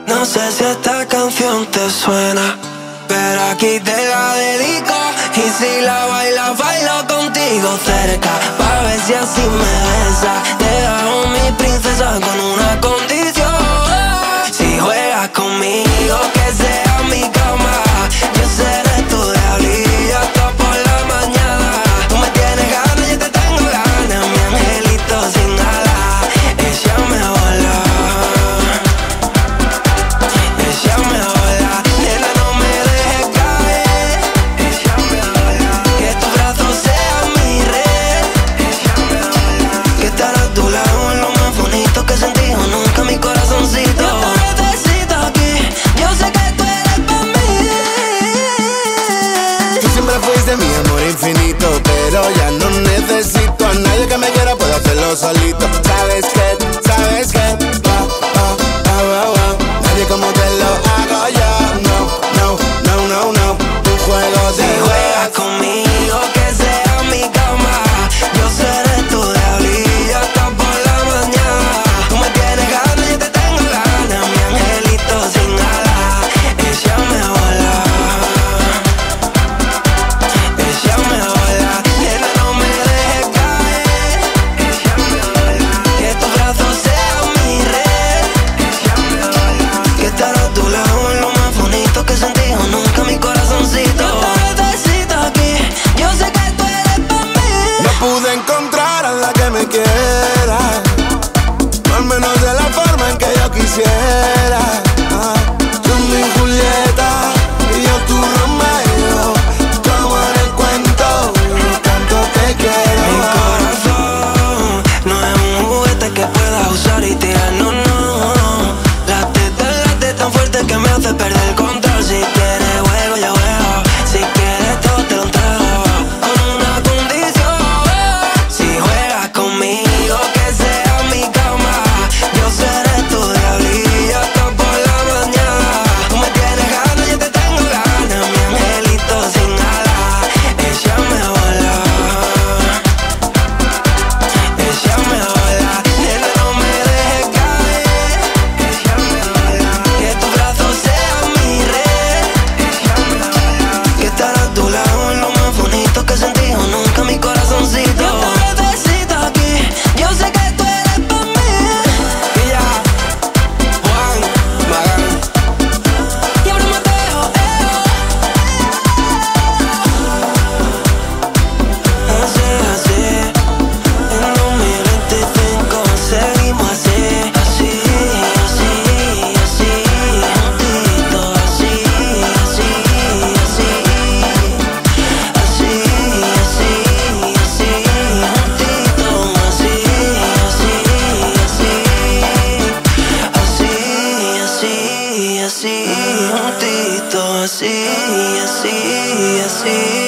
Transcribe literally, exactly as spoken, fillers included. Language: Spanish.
No sé si esta canción te suena, pero aquí te la dedico. Y si la bailas, bailo contigo cerca, pa' ver si así me besa. Te hago mi princesa con una condición: si juegas conmigo, que sea mi cama. Yo seré tu diablillo hasta por la mañana. Tú me tienes ganas, yo te tengo ganas. Mi angelito sin alas, échame a volar, échame a volar. Nena, no me dejes caer, échame a volar. Que tus brazos sean mi red, échame a volar. Que estar a tu lado es lo más bonito que he sentido nunca, mi corazoncito. Yo te necesito aquí, yo sé que tú eres pa' mí. Tú siempre fuiste mi amor infinito, pero ya no necesito a nadie que me quiera, puedo hacerlo solito. ¿Sabes qué? ¿Sabes qué? Oh, oh, oh, oh, oh. Nadie como te lo hago yo. No, no, no, no, no. Un juego de Si juegas conmigo, que sea mi cama. Yo seré tu diablillo hasta por la mañana. Tú me tienes ganas, yo te tengo ganas. Mi angelito sin alas, échame a volar, échame a volar. Nena, no me dejes caer, échame a volar. Que tus brazos sean mi red, échame a volar. Que estar a tu lado es lo más bonito que he sentido nunca, mi corazoncito. Yo te necesito aquí, yo sé que tú eres pa' mí. no pude encontrar a la que me quiera, al menos de la forma en que yo quisiera. Ah, tú mi Julieta y yo tu Romeo, como en el cuento, tanto te quiero. Mi corazón no es un juguete que puedas usar y tirar, no, no. Late, late tan fuerte que me hace perder el control. Si quieres juego, yo juego. Si quieres todo, te lo entrego, con una condición: si juegas conmigo, que sea mi cama. Yo seré tu diablillo hasta por la mañana. Tú me tienes ganas, yo te tengo ganas. Mi angelito sin alas, échame a volar, échame a volar. Nena, no me dejes caer, échame a volar. Que tus brazos sean mi red, échame a volar. Que estar a tu lado es lo más bonito que he sentido nunca, mi corazoncito. Yo te necesito aquí, yo sé que tú eres pa' mí. Y ya, Juan Magán y Abraham Mateo, eh. Así, así, en dos mil veinticinco seguimos así, así, así, así, juntito, así, así, así, así, así, así, juntito, así, así, así, así, así, así, juntito, así, así, así, así.